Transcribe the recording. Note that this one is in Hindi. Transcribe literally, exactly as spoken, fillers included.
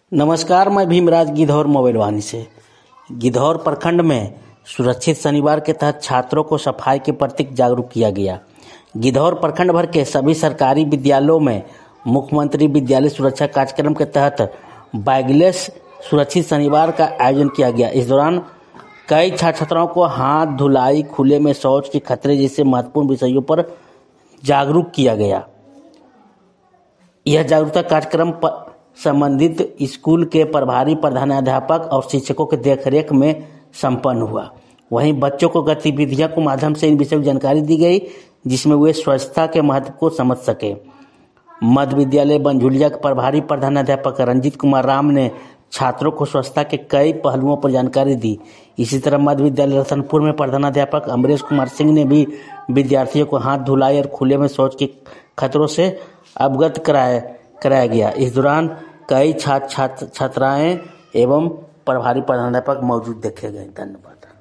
नमस्कार, मैं भीमराज गिद्धौर मोबाइल वाहिनी से। गिद्धौर प्रखंड में सुरक्षित शनिवार के तहत छात्रों को सफाई के प्रति जागरूक किया गया। गिद्धौर प्रखंड भर के सभी सरकारी विद्यालयों में मुख्यमंत्री विद्यालय सुरक्षा कार्यक्रम के तहत बैगलेस सुरक्षित शनिवार का आयोजन किया गया। इस दौरान कई छात्र छात्राओं को हाथ धुलाई, खुले में शौच के खतरे जैसे महत्वपूर्ण विषयों पर जागरूक किया गया। यह जागरूकता कार्यक्रम संबंधित स्कूल के प्रभारी प्रधानाध्यापक और शिक्षकों के देखरेख में संपन्न हुआ। वहीं बच्चों को गतिविधियों के माध्यम से इन विषयों की जानकारी दी गई, जिसमें वे स्वच्छता के महत्व को समझ सके। मध्य विद्यालय बनझुलिया के प्रभारी प्रधानाध्यापक रंजीत कुमार राम ने छात्रों को स्वच्छता के कई पहलुओं पर जानकारी दी। इसी तरह मध्य विद्यालय रतनपुर में प्रधानाध्यापक अमरेश कुमार सिंह ने भी विद्यार्थियों को हाथ धुलाई और खुले में शौच के खतरों से अवगत कराया कराया गया। इस दौरान कई छात्र छात्र छात्राएं एवं प्रभारी प्रधानाध्यापक मौजूद देखे गए। धन्यवाद।